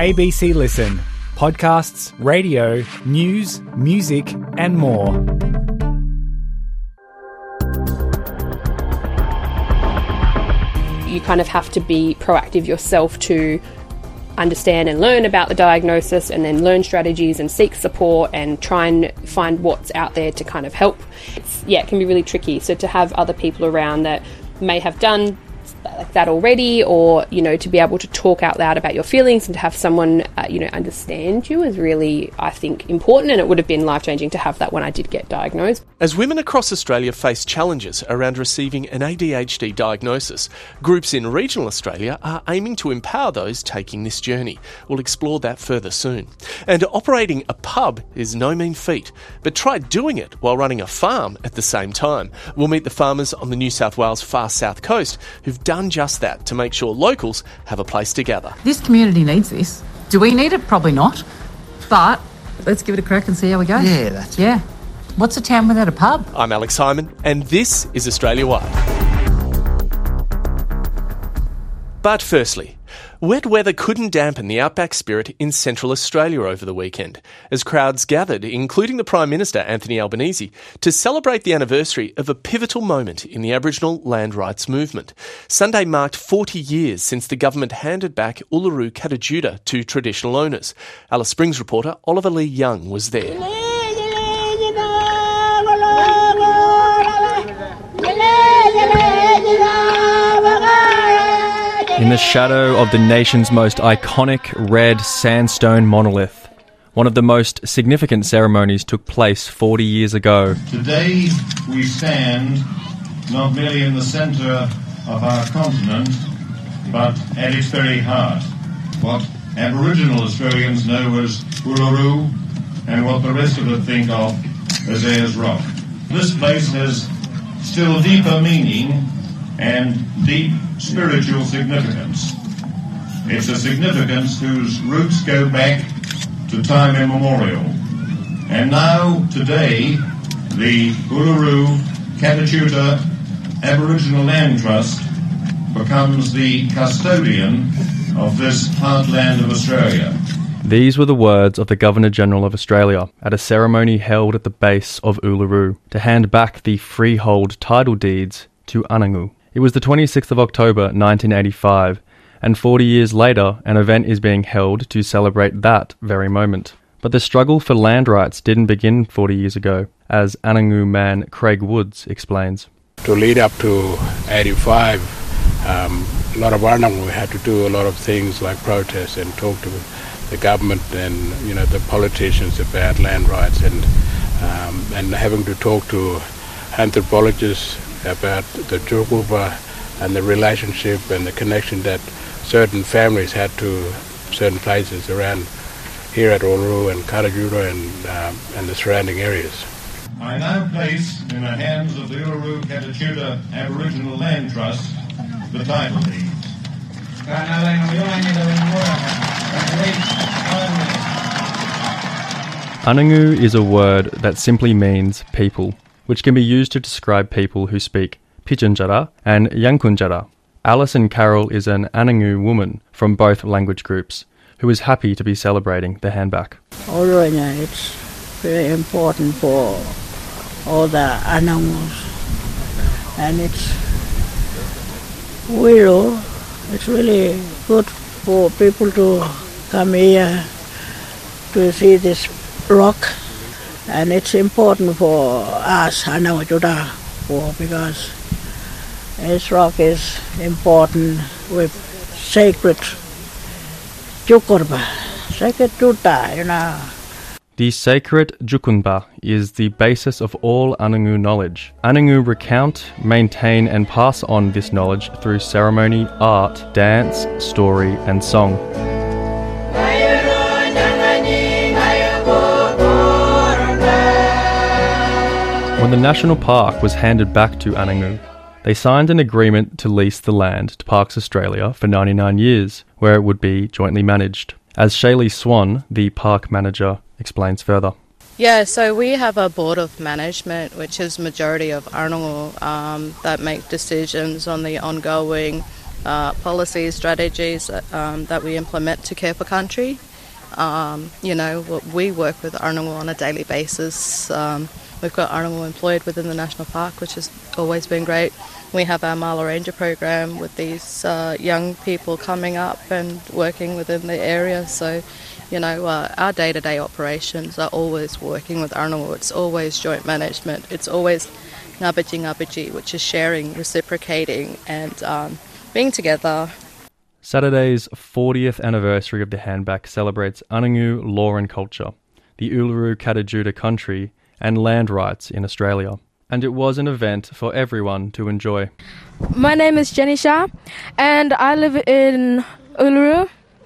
ABC Listen. Podcasts, radio, news, music and more. You kind of have to be proactive yourself to understand and learn about the diagnosis and then learn strategies and seek support and try and find what's out there to kind of help. It can be really tricky. So to have other people around that may have done like that already, or, to be able to talk out loud about your feelings and to have someone, understand you is really, I think, important, and it would have been life-changing to have that when I did get diagnosed. As women across Australia face challenges around receiving an ADHD diagnosis, groups in regional Australia are aiming to empower those taking this journey. We'll explore that further soon. And operating a pub is no mean feat, but try doing it while running a farm at the same time. We'll meet the farmers on the New South Wales far south coast who've done just that to make sure locals have a place to gather. This community needs this. Do we need it? Probably not. But let's give it a crack and see how we go. Yeah, that's it. Yeah. What's a town without a pub? I'm Alex Hyman, and this is Australia Wide. But firstly, wet weather couldn't dampen the outback spirit in Central Australia over the weekend, as crowds gathered, including the Prime Minister Anthony Albanese, to celebrate the anniversary of a pivotal moment in the Aboriginal land rights movement. Sunday marked 40 years since the government handed back Uluru Kata to traditional owners. Alice Springs reporter Oliver Lee Young was there. In the shadow of the nation's most iconic red sandstone monolith, one of the most significant ceremonies took place 40 years ago. Today we stand not merely in the centre of our continent, but at its very heart. What Aboriginal Australians know as Uluru, and what the rest of us think of as Ayers Rock. This place has still deeper meaning and deep spiritual significance. It's a significance whose roots go back to time immemorial. And now, today, the Uluru Kata Aboriginal Land Trust becomes the custodian of this heartland of Australia. These were the words of the Governor-General of Australia at a ceremony held at the base of Uluru to hand back the freehold title deeds to Anangu. It was the 26th of October 1985, and 40 years later an event is being held to celebrate that very moment. But the struggle for land rights didn't begin 40 years ago, as Anangu man Craig Woods explains. To lead up to 85, a lot of Anangu had to do a lot of things like protest and talk to the government and the politicians about land rights, and having to talk to anthropologists about the Jukuba and the relationship and the connection that certain families had to certain places around here at Uluru and Kata and the surrounding areas. I now place in the hands of the Uluru Kata Aboriginal Land Trust the title deeds. Anangu is a word that simply means people, which can be used to describe people who speak Pitjantjatjara and Yankunytjatjara. Alison Carroll is an Anangu woman from both language groups who is happy to be celebrating the handback. It's very important for all the Anangus, and it's really good for people to come here to see this rock. And it's important for us, Anangu, because this rock is important with sacred Jukurba, sacred Tuta, The sacred Jukunba is the basis of all Anangu knowledge. Anangu recount, maintain and pass on this knowledge through ceremony, art, dance, story and song. When the national park was handed back to Anangu, they signed an agreement to lease the land to Parks Australia for 99 years, where it would be jointly managed. As Shaylee Swan, the park manager, explains further. Yeah, so we have a board of management, which is majority of Anangu, that make decisions on the ongoing policies, strategies that we implement to care for country. We work with Arnungu on a daily basis. We've got Arnungu employed within the National Park, which has always been great. We have our Mala Ranger program with these young people coming up and working within the area. So, our day-to-day operations are always working with Arnungu. It's always joint management. It's always ngabaji, which is sharing, reciprocating, and being together. Saturday's 40th anniversary of the handback celebrates Anangu law and culture, the Uluru Kata country, and land rights in Australia. And it was an event for everyone to enjoy. My name is Jenny Shah, and I live in Uluru.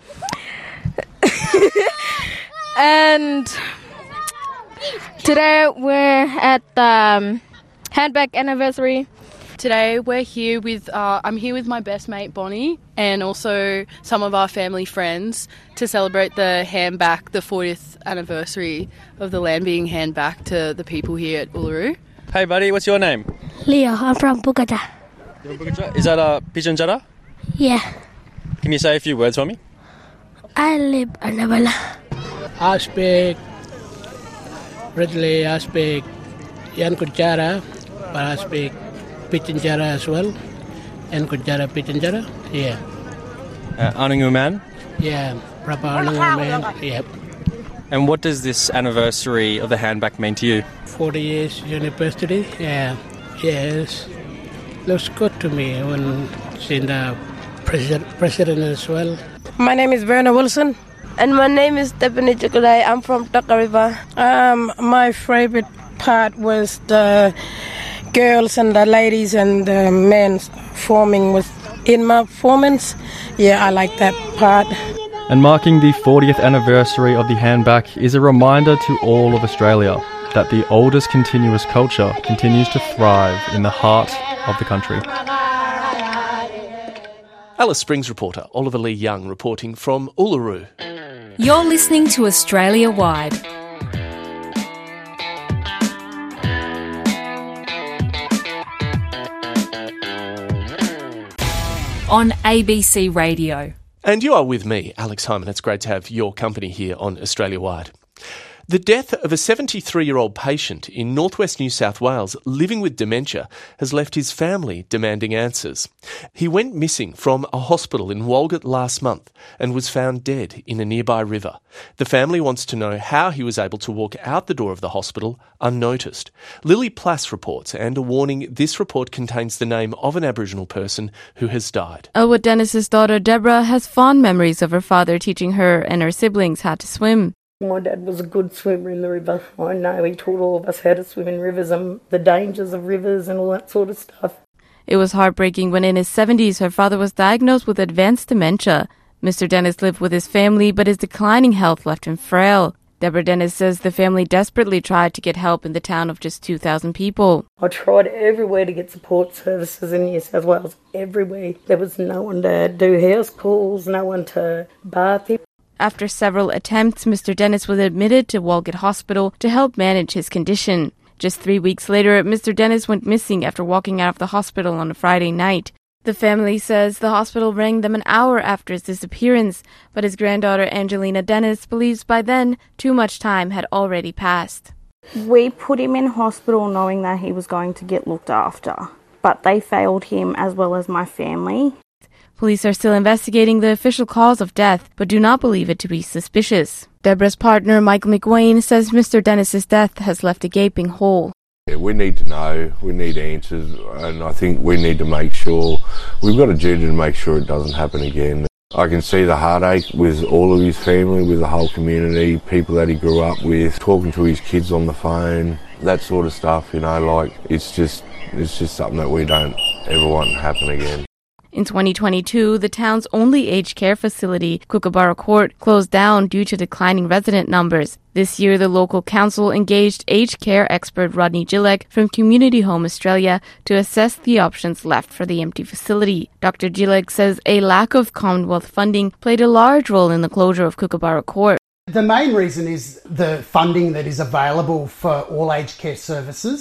And today we're at the handback anniversary. Today we're here with, I'm here with my best mate Bonnie and also some of our family friends to celebrate the handback, the 40th anniversary of the land being handed back to the people here at Uluru. Hey buddy, what's your name? Leo, I'm from Bukata. Is that a Pitjantjatjara? Yeah. Can you say a few words for me? I live in Nabala. I speak Ridley, I speak Yankutjara, but I speak Pitjantjatjara as well. Yankutjara, Pitjantjatjara, yeah. Anangu man? Yeah, proper Anangu man, yeah. And what does this anniversary of the handback mean to you? 40 years university, yeah. Yes. Looks good to me when seeing the president as well. My name is Verna Wilson. And my name is Stephanie Chukulai. I'm from Taka River. My favorite part was the girls and the ladies and the men forming in my performance. Yeah, I like that part. And marking the 40th anniversary of the handback is a reminder to all of Australia that the oldest continuous culture continues to thrive in the heart of the country. Alice Springs reporter Oliver Lee Young reporting from Uluru. You're listening to Australia Wide. On ABC Radio. And you are with me, Alex Hyman. It's great to have your company here on Australia Wide. The death of a 73-year-old patient in northwest New South Wales living with dementia has left his family demanding answers. He went missing from a hospital in Walgett last month and was found dead in a nearby river. The family wants to know how he was able to walk out the door of the hospital unnoticed. Lily Plass reports, and a warning, this report contains the name of an Aboriginal person who has died. Elwood Dennis's daughter Deborah has fond memories of her father teaching her and her siblings how to swim. My dad was a good swimmer in the river. I know he taught all of us how to swim in rivers and the dangers of rivers and all that sort of stuff. It was heartbreaking when in his 70s her father was diagnosed with advanced dementia. Mr. Dennis lived with his family, but his declining health left him frail. Deborah Dennis says the family desperately tried to get help in the town of just 2,000 people. I tried everywhere to get support services in New South Wales, everywhere. There was no one to do house calls, no one to bath him. After several attempts, Mr. Dennis was admitted to Walgett Hospital to help manage his condition. Just 3 weeks later, Mr. Dennis went missing after walking out of the hospital on a Friday night. The family says the hospital rang them an hour after his disappearance, but his granddaughter Angelina Dennis believes by then too much time had already passed. We put him in hospital knowing that he was going to get looked after, but they failed him as well as my family. Police are still investigating the official cause of death, but do not believe it to be suspicious. Deborah's partner, Michael McWayne, says Mr. Dennis's death has left a gaping hole. Yeah, we need to know, we need answers, and I think we need to make sure, we've got a duty to make sure it doesn't happen again. I can see the heartache with all of his family, with the whole community, people that he grew up with, talking to his kids on the phone, that sort of stuff, it's just something that we don't ever want to happen again. In 2022, the town's only aged care facility, Kookaburra Court, closed down due to declining resident numbers. This year, the local council engaged aged care expert Rodney Gillick from Community Home Australia to assess the options left for the empty facility. Dr. Gillick says a lack of Commonwealth funding played a large role in the closure of Kookaburra Court. The main reason is the funding that is available for all aged care services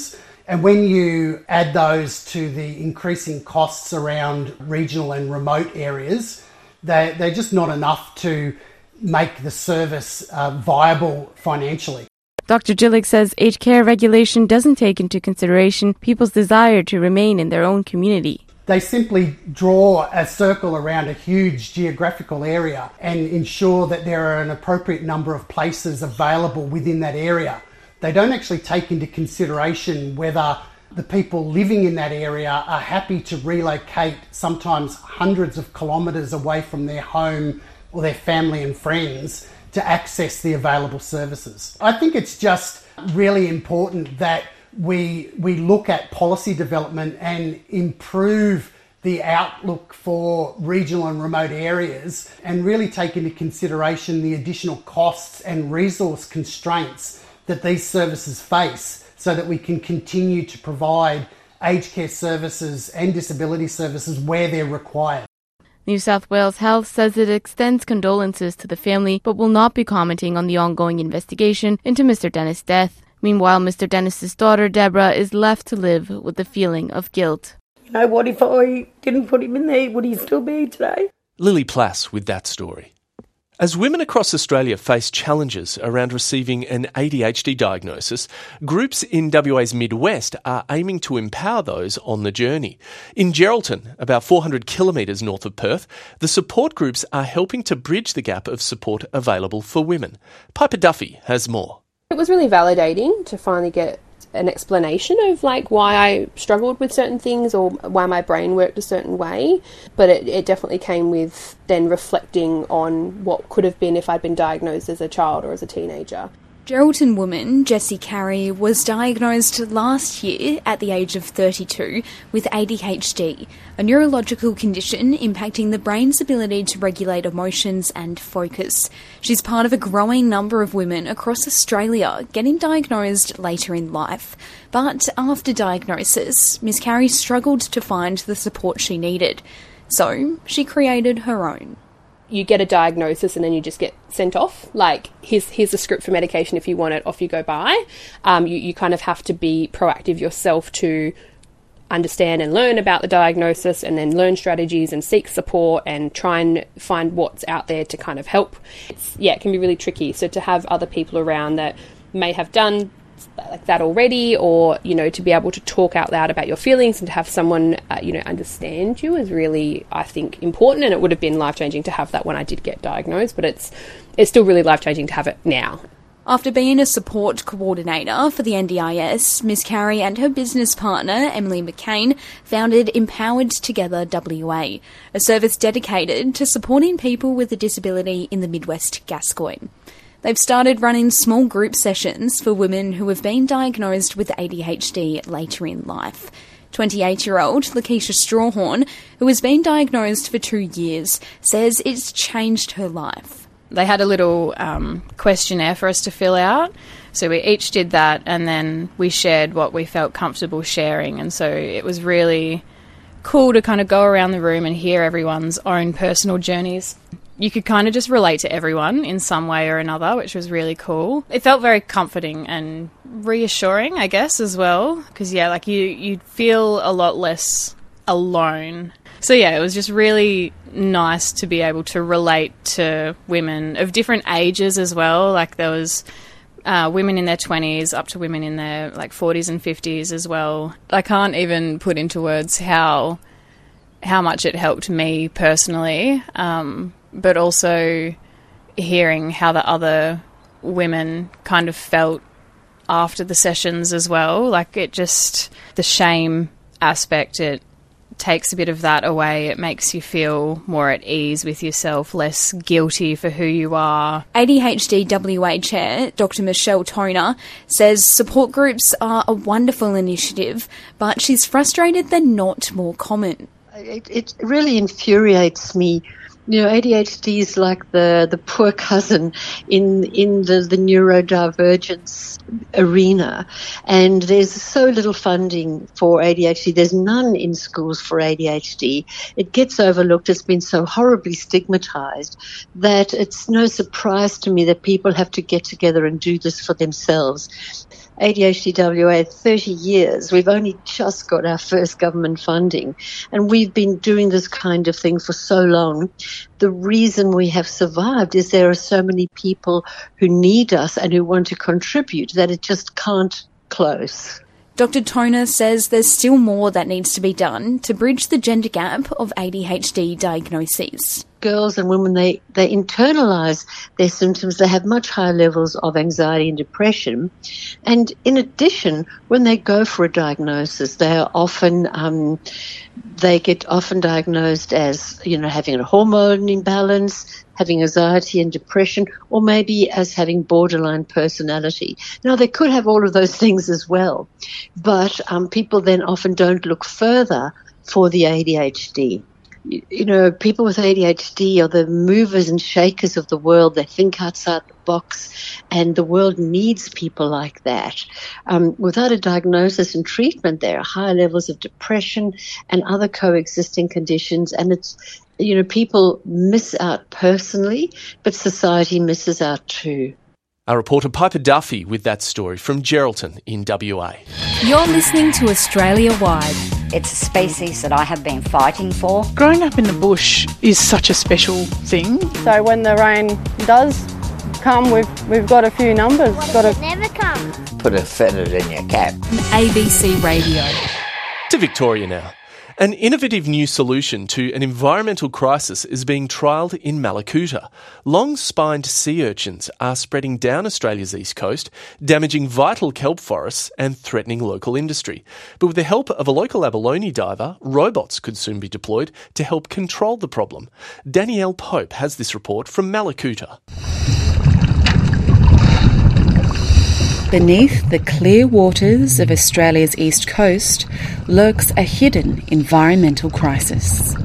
And when you add those to the increasing costs around regional and remote areas, they're just not enough to make the service viable financially. Dr. Gillick says aged care regulation doesn't take into consideration people's desire to remain in their own community. They simply draw a circle around a huge geographical area and ensure that there are an appropriate number of places available within that area. They don't actually take into consideration whether the people living in that area are happy to relocate sometimes hundreds of kilometres away from their home or their family and friends to access the available services. I think it's just really important that we look at policy development and improve the outlook for regional and remote areas and really take into consideration the additional costs and resource constraints that these services face so that we can continue to provide aged care services and disability services where they're required. New South Wales Health says it extends condolences to the family but will not be commenting on the ongoing investigation into Mr. Dennis' death. Meanwhile, Mr. Dennis' daughter, Deborah, is left to live with the feeling of guilt. You know, what if I didn't put him in there? Would he still be today? Lily Plass with that story. As women across Australia face challenges around receiving an ADHD diagnosis, groups in WA's Midwest are aiming to empower those on the journey. In Geraldton, about 400 kilometres north of Perth, the support groups are helping to bridge the gap of support available for women. Piper Duffy has more. It was really validating to finally get an explanation of why I struggled with certain things or why my brain worked a certain way, but it definitely came with then reflecting on what could have been if I'd been diagnosed as a child or as a teenager. Geraldton woman Jessie Carey was diagnosed last year at the age of 32 with ADHD, a neurological condition impacting the brain's ability to regulate emotions and focus. She's part of a growing number of women across Australia getting diagnosed later in life. But after diagnosis, Ms. Carey struggled to find the support she needed. So she created her own. You get a diagnosis and then you just get sent off. Here's a script for medication if you want it, off you go by. You kind of have to be proactive yourself to understand and learn about the diagnosis and then learn strategies and seek support and try and find what's out there to kind of help. It can be really tricky. So to have other people around that may have done that already, or to be able to talk out loud about your feelings and to have someone understand you is really, I think, important. And it would have been life-changing to have that when I did get diagnosed, but it's still really life-changing to have it now. After being a support coordinator for the NDIS, Ms. Carey and her business partner, Emily McCain, founded Empowered Together WA, a service dedicated to supporting people with a disability in the Midwest Gascoyne. They've started running small group sessions for women who have been diagnosed with ADHD later in life. 28-year-old Lakeisha Strawhorn, who has been diagnosed for 2 years, says it's changed her life. They had a little questionnaire for us to fill out. So we each did that, and then we shared what we felt comfortable sharing. And so it was really cool to kind of go around the room and hear everyone's own personal journeys. You could kind of just relate to everyone in some way or another, which was really cool. It felt very comforting and reassuring, I guess, as well. Because, you feel a lot less alone. So, it was just really nice to be able to relate to women of different ages as well. There was women in their 20s up to women in their, 40s and 50s as well. I can't even put into words how much it helped me personally. But also hearing how the other women kind of felt after the sessions as well. The shame aspect, it takes a bit of that away. It makes you feel more at ease with yourself, less guilty for who you are. ADHD WA Chair, Dr. Michelle Toner, says support groups are a wonderful initiative, but she's frustrated they're not more common. It really infuriates me. ADHD is like the poor cousin in the neurodivergence arena, and there's so little funding for ADHD. There's none in schools for ADHD. It gets overlooked. It's been so horribly stigmatized that it's no surprise to me that people have to get together and do this for themselves. ADHD WA 30 years. We've only just got our first government funding, and we've been doing this kind of thing for so long. The reason we have survived is there are so many people who need us and who want to contribute that it just can't close. Dr. Toner says there's still more that needs to be done to bridge the gender gap of ADHD diagnoses. Girls and women, they internalise their symptoms. They have much higher levels of anxiety and depression. And in addition, when they go for a diagnosis, they are often they get often diagnosed as, having a hormone imbalance, having anxiety and depression, or maybe as having borderline personality. Now, they could have all of those things as well, but people then often don't look further for the ADHD. People with ADHD are the movers and shakers of the world. They think outside the box, and the world needs people like that. Without a diagnosis and treatment, there are higher levels of depression and other coexisting conditions, and it's people miss out personally, but society misses out too. Our reporter Piper Duffy with that story from Geraldton in WA. You're listening to Australia Wide. It's a species that I have been fighting for. Growing up in the bush is such a special thing. So when the rain does come, we've got a few numbers. Never come. Put a feather in your cap. ABC Radio. To Victoria now. An innovative new solution to an environmental crisis is being trialled in Mallacoota. Long-spined sea urchins are spreading down Australia's east coast, damaging vital kelp forests and threatening local industry. But with the help of a local abalone diver, robots could soon be deployed to help control the problem. Danielle Pope has this report from Mallacoota. Beneath the clear waters of Australia's east coast lurks a hidden environmental crisis.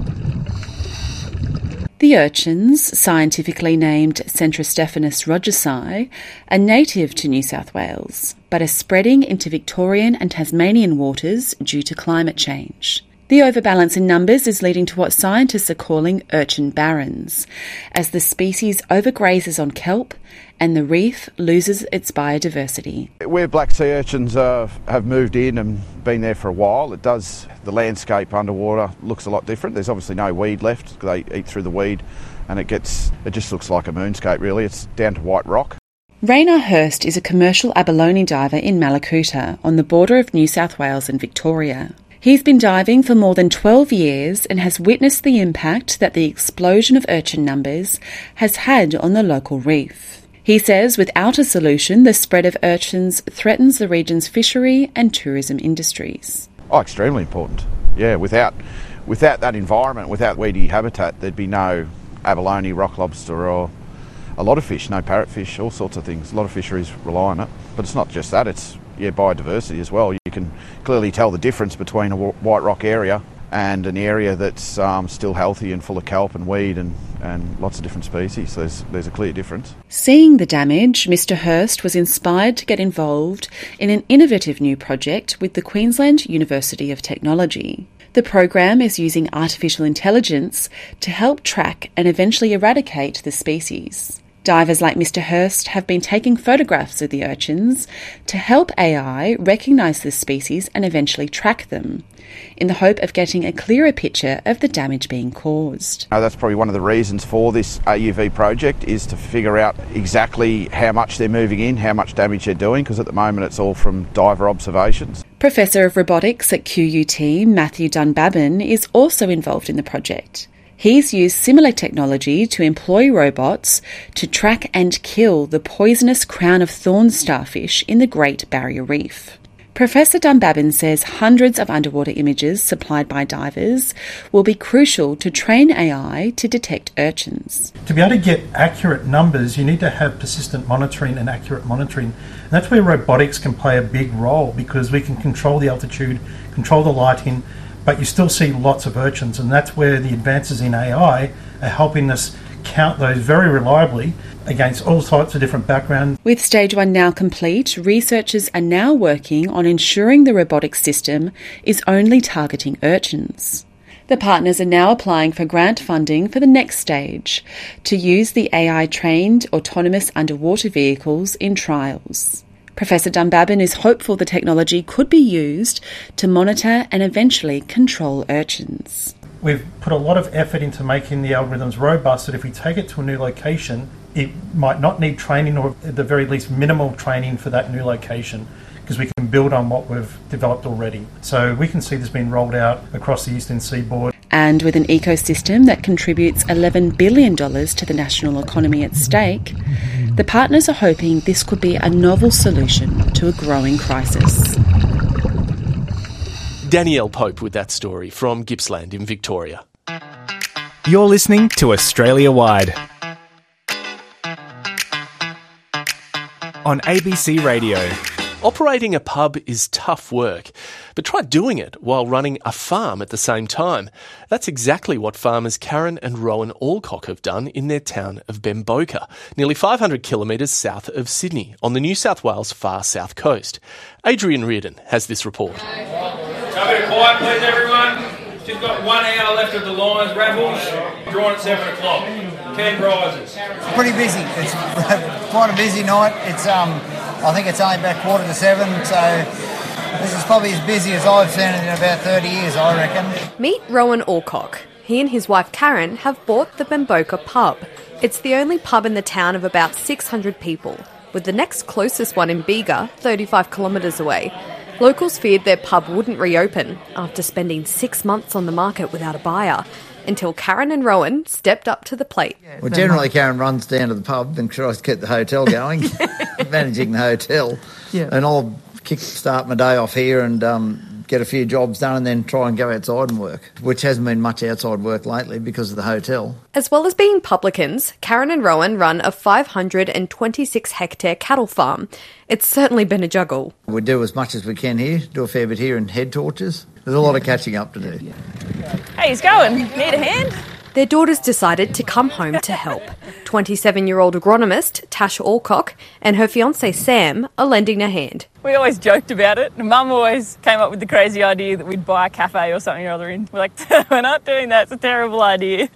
The urchins, scientifically named Centrostephanus rogersii, are native to New South Wales, but are spreading into Victorian and Tasmanian waters due to climate change. The overbalance in numbers is leading to what scientists are calling urchin barrens, as the species overgrazes on kelp and the reef loses its biodiversity. Where black sea urchins have moved in and been there for a while, the landscape underwater looks a lot different. There's obviously no weed left. They eat through the weed and it just looks like a moonscape really. It's down to white rock. Raynar Hurst is a commercial abalone diver in Mallacoota on the border of New South Wales and Victoria. He's been diving for more than 12 years and has witnessed the impact that the explosion of urchin numbers has had on the local reef. He says without a solution, the spread of urchins threatens the region's fishery and tourism industries. Oh, extremely important. Yeah, without that environment, without weedy habitat, there'd be no abalone, rock lobster or a lot of fish, no parrotfish, all sorts of things. A lot of fisheries rely on it. But it's not just that, it's biodiversity as well. You can clearly tell the difference between a white rock area and an area that's still healthy and full of kelp and weed and lots of different species. There's a clear difference. Seeing the damage, Mr. Hurst was inspired to get involved in an innovative new project with the Queensland University of Technology. The program is using artificial intelligence to help track and eventually eradicate the species. Divers like Mr. Hurst have been taking photographs of the urchins to help AI recognise the species and eventually track them, in the hope of getting a clearer picture of the damage being caused. That's probably one of the reasons for this AUV project, is to figure out exactly how much they're moving in, how much damage they're doing, because at the moment it's all from diver observations. Professor of Robotics at QUT, Matthew Dunbabin, is also involved in the project. He's used similar technology to employ robots to track and kill the poisonous crown of thorns starfish in the Great Barrier Reef. Professor Dunbabin says hundreds of underwater images supplied by divers will be crucial to train AI to detect urchins. To be able to get accurate numbers, you need to have persistent monitoring and accurate monitoring. And that's where robotics can play a big role, because we can control the altitude, control the lighting, but you still see lots of urchins, and that's where the advances in AI are helping us count those very reliably against all sorts of different backgrounds. With Stage 1 now complete, researchers are now working on ensuring the robotics system is only targeting urchins. The partners are now applying for grant funding for the next stage, to use the AI-trained autonomous underwater vehicles in trials. Professor Dunbabin is hopeful the technology could be used to monitor and eventually control urchins. We've put a lot of effort into making the algorithms robust that if we take it to a new location, it might not need training, or at the very least minimal training for that new location, because we can build on what we've developed already. So we can see this being rolled out across the eastern seaboard. And with an ecosystem that contributes $11 billion to the national economy at stake, the partners are hoping this could be a novel solution to a growing crisis. Danielle Pope with that story from Gippsland in Victoria. You're listening to Australia Wide on ABC Radio. Operating a pub is tough work, but try doing it while running a farm at the same time. That's exactly what farmers Karen and Rowan Alcock have done in their town of Bemboka, nearly 500 kilometres south of Sydney, on the New South Wales far south coast. Adrian Reardon has this report. So a bit of quiet, please, everyone. She's got 1 hour left of the Lions raffles. Drawn at 7 o'clock. 10 prizes. It's pretty busy. It's quite a busy night. It's I think it's only about 6:45, so this is probably as busy as I've seen it in about 30 years, I reckon. Meet Rowan Alcock. He and his wife Karen have bought the Bemboka pub. It's the only pub in the town of about 600 people, with the next closest one in Bega, 35 kilometres away. Locals feared their pub wouldn't reopen after spending 6 months on the market without a buyer, until Karen and Rowan stepped up to the plate. Well, generally Karen runs down to the pub and tries to keep the hotel going, managing the hotel. Yeah. And I'll start my day off here and get a few jobs done and then try and go outside and work, which hasn't been much outside work lately because of the hotel. As well as being publicans, Karen and Rowan run a 526-hectare cattle farm. It's certainly been a juggle. We do as much as we can here, do a fair bit here in head torches. There's a lot of catching up to do. Hey, he's going. Need a hand? Their daughters decided to come home to help. 27-year-old agronomist Tash Alcock and her fiancé Sam are lending a hand. We always joked about it. Mum always came up with the crazy idea that we'd buy a cafe or something or other in. We're like, we're not doing that. It's a terrible idea.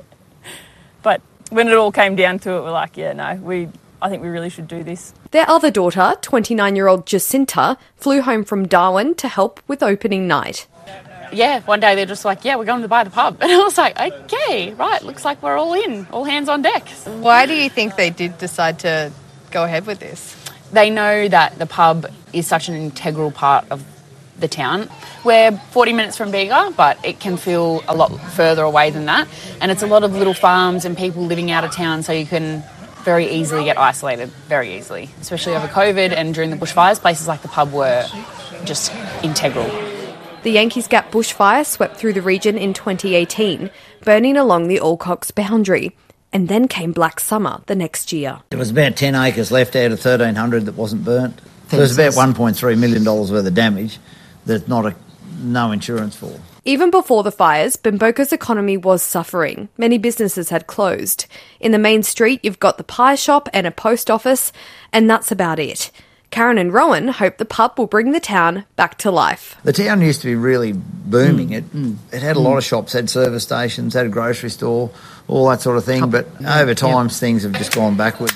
But when it all came down to it, we're like, yeah, no, I think we really should do this. Their other daughter, 29-year-old Jacinta, flew home from Darwin to help with opening night. Yeah, one day they're just like, yeah, we're going to buy the pub. And I was like, okay, right, looks like we're all in, all hands on deck. Why do you think they did decide to go ahead with this? They know that the pub is such an integral part of the town. We're 40 minutes from Bega, but it can feel a lot further away than that. And it's a lot of little farms and people living out of town, so you can very easily get isolated, very easily. Especially over COVID and during the bushfires, places like the pub were just integral. The Yankees Gap bushfire swept through the region in 2018, burning along the Alcock's boundary. And then came Black Summer the next year. There was about 10 acres left out of 1,300 that wasn't burnt. So there's about $1.3 million worth of damage that's no insurance for. Even before the fires, Bemboka's economy was suffering. Many businesses had closed. In the main street, you've got the pie shop and a post office, and that's about it. Karen and Rowan hope the pub will bring the town back to life. The town used to be really booming. It had a lot of shops, had service stations, had a grocery store, all that sort of thing. But over time, things have just gone backwards.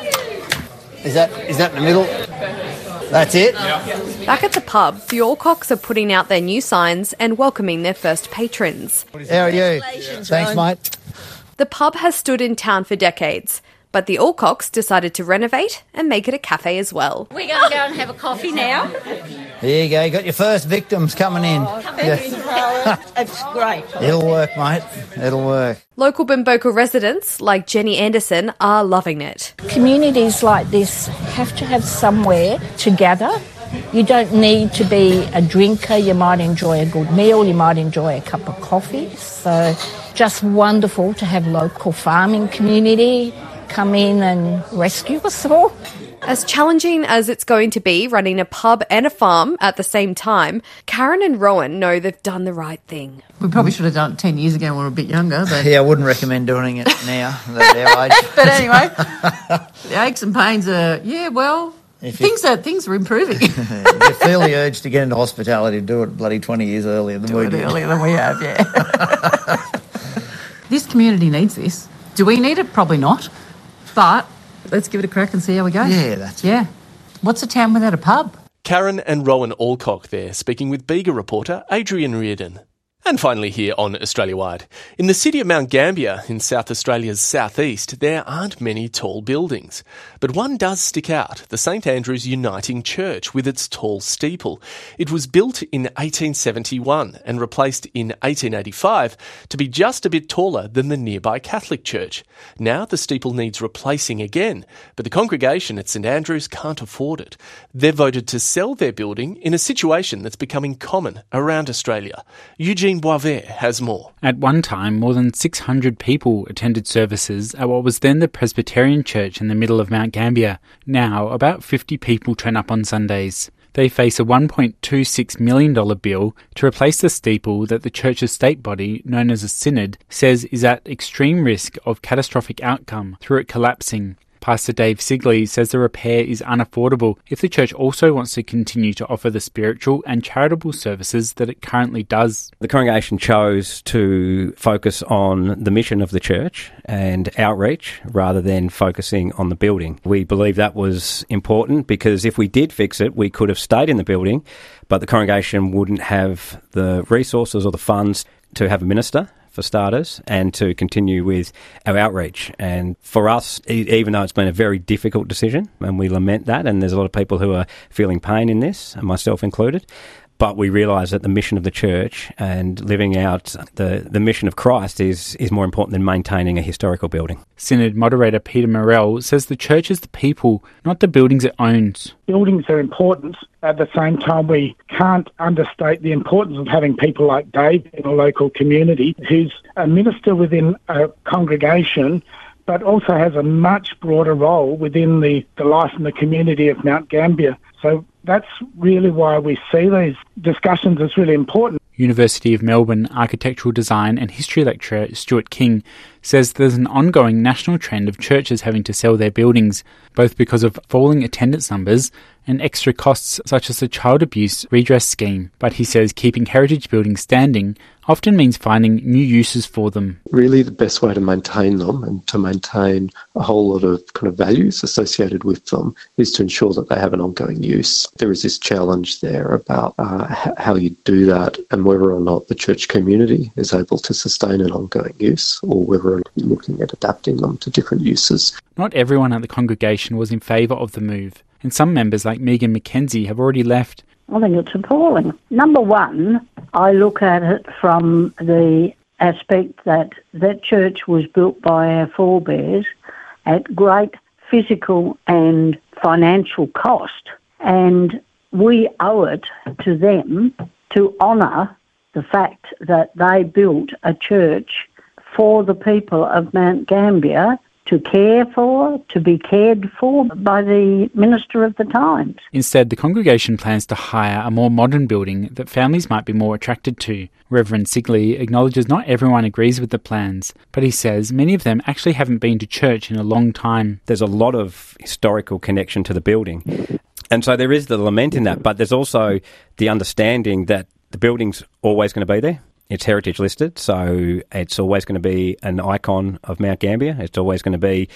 Is that in the middle? That's it? Back at the pub, the Alcocks are putting out their new signs and welcoming their first patrons. How are you? Thanks, mate. The pub has stood in town for decades, but the Alcocks decided to renovate and make it a cafe as well. We're going to go and have a coffee now. There you go. You got your first victims coming in. It's great. It'll work, mate. It'll work. Local Bemboka residents, like Jenny Anderson, are loving it. Communities like this have to have somewhere to gather. You don't need to be a drinker. You might enjoy a good meal. You might enjoy a cup of coffee. So just wonderful to have local farming community come in and rescue us all. As challenging as it's going to be running a pub and a farm at the same time, Karen and Rowan know they've done the right thing. We probably should have done it 10 years ago when we were a bit younger. But yeah, I wouldn't recommend doing it now at our age. But anyway, the aches and pains are, things are improving. You feel the urge to get into hospitality, do it bloody 20 years earlier than we did. Earlier than we have, yeah. This community needs this. Do we need it? Probably not. But let's give it a crack and see how we go. Yeah, that's it. Yeah. What's a town without a pub? Karen and Rowan Alcock there, speaking with Bega reporter Adrian Reardon. And finally here on Australia-wide. In the city of Mount Gambier in South Australia's southeast, there aren't many tall buildings. But one does stick out, the St Andrew's Uniting Church with its tall steeple. It was built in 1871 and replaced in 1885 to be just a bit taller than the nearby Catholic church. Now the steeple needs replacing again, but the congregation at St Andrew's can't afford it. They've voted to sell their building in a situation that's becoming common around Australia. Eugene Boisvert has more. At one time, more than 600 people attended services at what was then the Presbyterian Church in the middle of Mount Gambier. Now, about 50 people turn up on Sundays. They face a $1.26 million bill to replace the steeple that the church's state body, known as a synod, says is at extreme risk of catastrophic outcome through it collapsing. Pastor Dave Sigley says the repair is unaffordable if the church also wants to continue to offer the spiritual and charitable services that it currently does. The congregation chose to focus on the mission of the church and outreach rather than focusing on the building. We believe that was important because if we did fix it, we could have stayed in the building, but the congregation wouldn't have the resources or the funds to have a minister, for starters, and to continue with our outreach. And for us, even though it's been a very difficult decision, and we lament that, and there's a lot of people who are feeling pain in this, and myself included, but we realise that the mission of the church and living out the mission of Christ is more important than maintaining a historical building. Synod moderator Peter Morell says the church is the people, not the buildings it owns. Buildings are important. At the same time, we can't understate the importance of having people like Dave in a local community who's a minister within a congregation but also has a much broader role within the life and the community of Mount Gambier. So that's really why we see these discussions as really important. University of Melbourne architectural design and history lecturer Stuart King says there's an ongoing national trend of churches having to sell their buildings, both because of falling attendance numbers and extra costs such as the child abuse redress scheme. But he says keeping heritage buildings standing often means finding new uses for them. Really the best way to maintain them and to maintain a whole lot of kind of values associated with them is to ensure that they have an ongoing use. There is this challenge there about how you do that and whether or not the church community is able to sustain an ongoing use or whether or not you're looking at adapting them to different uses. Not everyone at the congregation was in favour of the move, and some members like Megan McKenzie have already left. I think it's appalling. Number one, I look at it from the aspect that that church was built by our forebears at great physical and financial cost, and we owe it to them to honour the fact that they built a church for the people of Mount Gambier to care for, to be cared for by the minister of the times. Instead, the congregation plans to hire a more modern building that families might be more attracted to. Reverend Sigley acknowledges not everyone agrees with the plans, but he says many of them actually haven't been to church in a long time. There's a lot of historical connection to the building, and so there is the lament in that, but there's also the understanding that the building's always going to be there. It's heritage listed, so it's always going to be an icon of Mount Gambier. It's always going to be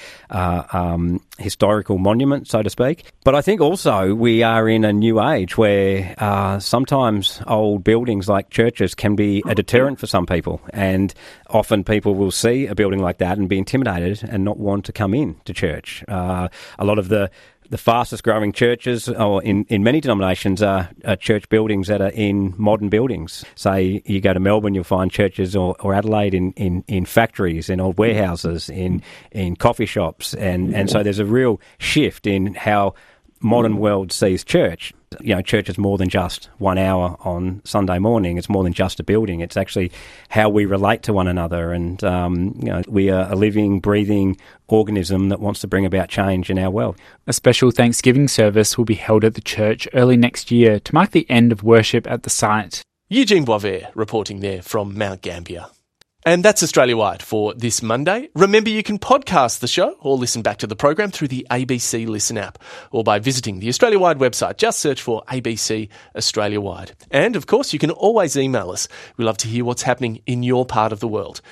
historical monument, so to speak. But I think also we are in a new age where sometimes old buildings like churches can be a deterrent for some people, and often people will see a building like that and be intimidated and not want to come in to church. A lot of the fastest growing churches, or in many denominations, are church buildings that are in modern buildings. Say you go to Melbourne, you'll find churches, or Adelaide in factories, in old warehouses, in coffee shops, and so there's a real shift in how modern world sees church. You know, church is more than just 1 hour on Sunday morning. It's more than just a building. It's actually how we relate to one another. And, we are a living, breathing organism that wants to bring about change in our world. A special Thanksgiving service will be held at the church early next year to mark the end of worship at the site. Eugene Boisvert reporting there from Mount Gambier. And that's Australia-wide for this Monday. Remember, you can podcast the show or listen back to the program through the ABC Listen app or by visiting the Australia-wide website. Just search for ABC Australia-wide. And, of course, you can always email us. We love to hear what's happening in your part of the world.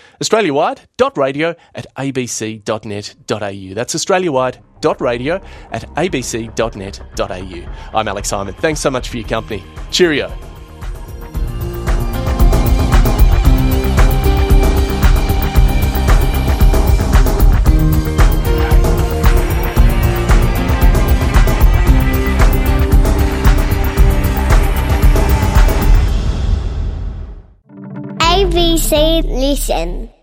australiawide.radio@abc.net.au. That's australiawide.radio@abc.net.au. I'm Alex Simon. Thanks so much for your company. Cheerio. ABC Listen.